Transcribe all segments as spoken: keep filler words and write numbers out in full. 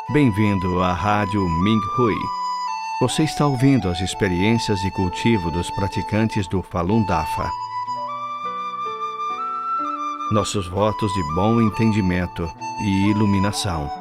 Bem-vindo à Rádio Ming Hui. Você está ouvindo as experiências de cultivo dos praticantes do Falun Dafa. Nossos votos de bom entendimento e iluminação.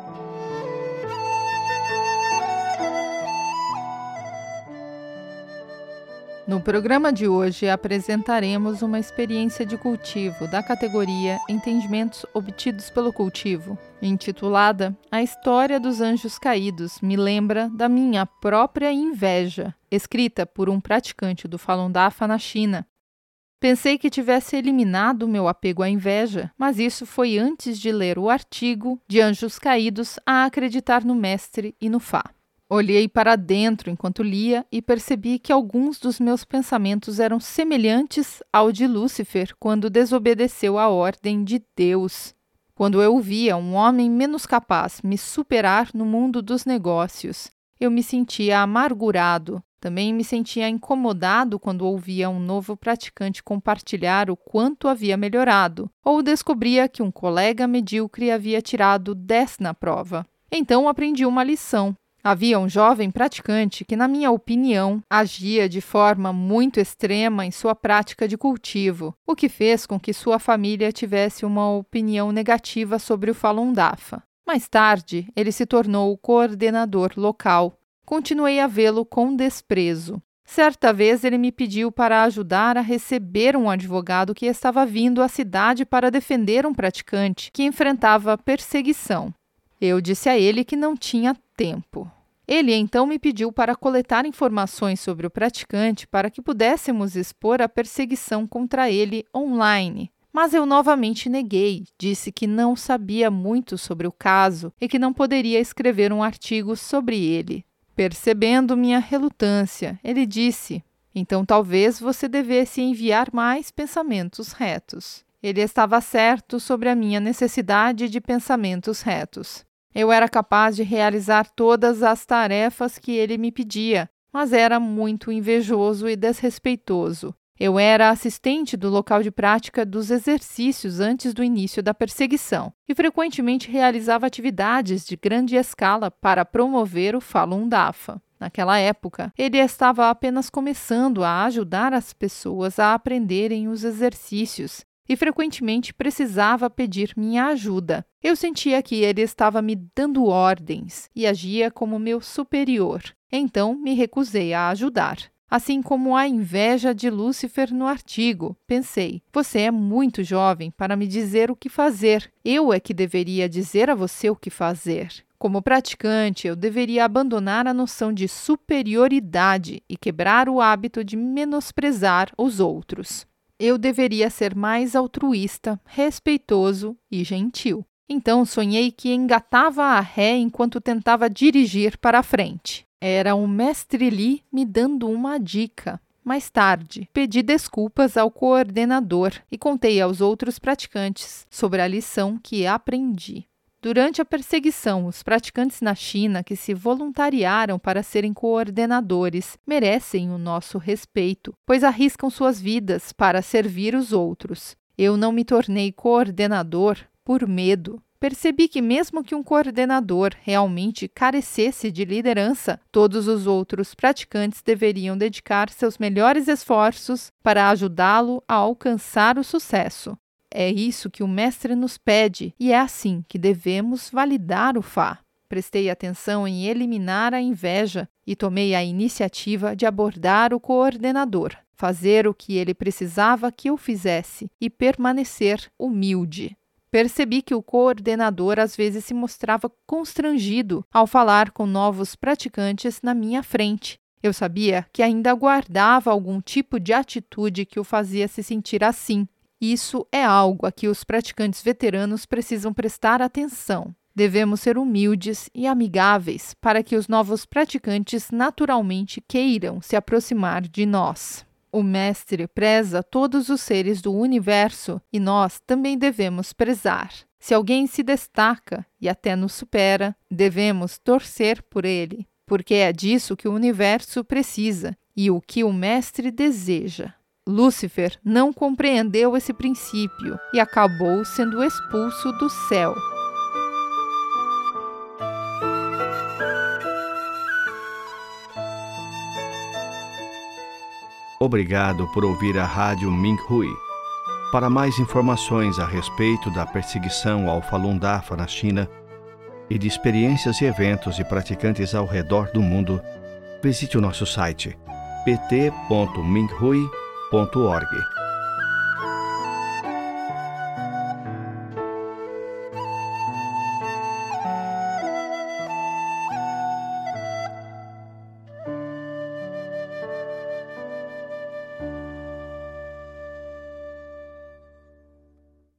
No programa de hoje apresentaremos uma experiência de cultivo da categoria Entendimentos Obtidos pelo Cultivo, intitulada A História dos Anjos Caídos me lembra da minha própria inveja, escrita por um praticante do Falun Dafa na China. Pensei que tivesse eliminado meu apego à inveja, mas isso foi antes de ler o artigo de Anjos Caídos a acreditar no Mestre e no Fá. Olhei para dentro enquanto lia e percebi que alguns dos meus pensamentos eram semelhantes ao de Lúcifer quando desobedeceu à ordem de Deus. Quando eu via um homem menos capaz me superar no mundo dos negócios, eu me sentia amargurado. Também me sentia incomodado quando ouvia um novo praticante compartilhar o quanto havia melhorado, ou descobria que um colega medíocre havia tirado dez na prova. Então aprendi uma lição. Havia um jovem praticante que, na minha opinião, agia de forma muito extrema em sua prática de cultivo, o que fez com que sua família tivesse uma opinião negativa sobre o Falun Dafa. Mais tarde, ele se tornou o coordenador local. Continuei a vê-lo com desprezo. Certa vez ele me pediu para ajudar a receber um advogado que estava vindo à cidade para defender um praticante que enfrentava perseguição. Eu disse a ele que não tinha tempo. Ele então me pediu para coletar informações sobre o praticante para que pudéssemos expor a perseguição contra ele online. Mas eu novamente neguei, disse que não sabia muito sobre o caso e que não poderia escrever um artigo sobre ele. Percebendo minha relutância, ele disse: então talvez você devesse enviar mais pensamentos retos. Ele estava certo sobre a minha necessidade de pensamentos retos. Eu era capaz de realizar todas as tarefas que ele me pedia, mas era muito invejoso e desrespeitoso. Eu era assistente do local de prática dos exercícios antes do início da perseguição e frequentemente realizava atividades de grande escala para promover o Falun Dafa. Naquela época, ele estava apenas começando a ajudar as pessoas a aprenderem os exercícios e frequentemente precisava pedir minha ajuda. Eu sentia que ele estava me dando ordens e agia como meu superior. Então me recusei a ajudar. Assim como a inveja de Lúcifer no artigo, pensei: você é muito jovem para me dizer o que fazer. Eu é que deveria dizer a você o que fazer. Como praticante, eu deveria abandonar a noção de superioridade e quebrar o hábito de menosprezar os outros. Eu deveria ser mais altruísta, respeitoso e gentil. Então sonhei que engatava a ré enquanto tentava dirigir para a frente. Era o Mestre Li me dando uma dica. Mais tarde, pedi desculpas ao coordenador e contei aos outros praticantes sobre a lição que aprendi. Durante a perseguição, os praticantes na China que se voluntariaram para serem coordenadores merecem o nosso respeito, pois arriscam suas vidas para servir os outros. Eu não me tornei coordenador por medo. Percebi que mesmo que um coordenador realmente carecesse de liderança, todos os outros praticantes deveriam dedicar seus melhores esforços para ajudá-lo a alcançar o sucesso. É isso que o Mestre nos pede e é assim que devemos validar o Fá. Prestei atenção em eliminar a inveja e tomei a iniciativa de abordar o coordenador, fazer o que ele precisava que eu fizesse e permanecer humilde. Percebi que o coordenador às vezes se mostrava constrangido ao falar com novos praticantes na minha frente. Eu sabia que ainda guardava algum tipo de atitude que o fazia se sentir assim. Isso é algo a que os praticantes veteranos precisam prestar atenção. Devemos ser humildes e amigáveis para que os novos praticantes naturalmente queiram se aproximar de nós. O Mestre preza todos os seres do universo e nós também devemos prezar. Se alguém se destaca e até nos supera, devemos torcer por ele, porque é disso que o universo precisa e o que o Mestre deseja. Lúcifer não compreendeu esse princípio e acabou sendo expulso do céu. Obrigado por ouvir a Rádio Minhui. Para mais informações a respeito da perseguição ao Falun Dafa na China e de experiências e eventos de praticantes ao redor do mundo, visite o nosso site p t ponto minhui ponto org.